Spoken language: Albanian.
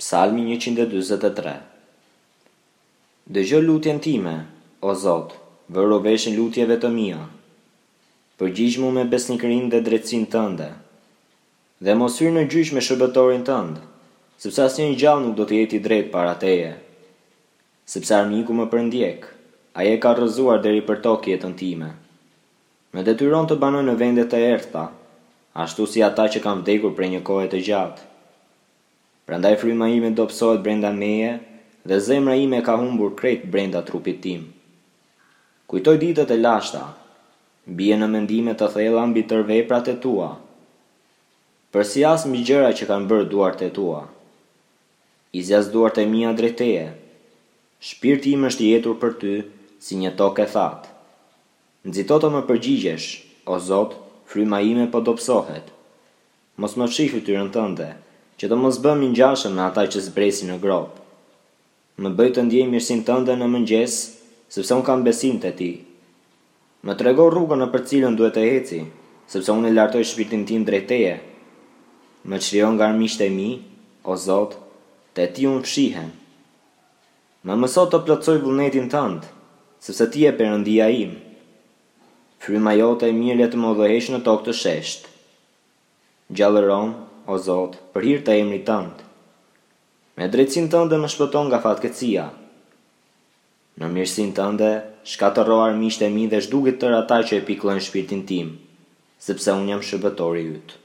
Psalmi 143. Dëgjoj lutjen time, o Zot, vëro veshin lutjeve të mia. Përgjigj mu me besnikërinë dhe drejtësinë tënde. Dhe mos hyr në gjyq me shërbëtorin tënd, sepse asnjë gjallë nuk do të jetë i drejtë para teje. Sepse armiku më përndjek, ai e ka rrëzuar deri për tokë jetën time. Më detyron të banoj në vende të errta, ashtu si ata që kanë vdekur prej një kohe të gjatë. Prandaj fryma ime dobësohet brenda meje dhe zemra ime ka humbur krejt brenda trupit tim. Kujtoj ditët e lashta, bie në mendime të thella mbi tërë veprat e tua. Përsias mbi gjëra që kanë bërë duart e tua. I zjas duart e mia drejt teje. Shpirti im është i jetur për ty si një tokë e thatë. Nxito të më përgjigjesh, o Zot, fryma ime po dobësohet. Mos më fshih fytyrën tënde, që të mos bëm i ngjashëm me ata që zbresin në grop. Më bëj të ndjej mirësinë tënde në mëngjes, sepse unë kam besim te ti. Më trego rrugën nëpër cilën duhet të eci, sepse unë e lartoj shpirtin tim drejt teje. Më çliron nga armiqtë e mi, o Zot, te ti unë fshihem. Më mëso të plotësoj vullnetin tënd, sepse ti je Perëndia im. Fryma jote e mirë le të më udhëheqë në tokë të sheshtë. Gjallëron, o Zot, për hir të emrit tënd. Me drejtsinë tënde më shpëton nga fatkeqësia. Në mirësinë tënde shkatërro armiqtë e mi dhe zhdukit tërë ata që e pikëllojnë shpirtin tim, sepse unë jam shërbëtori yt.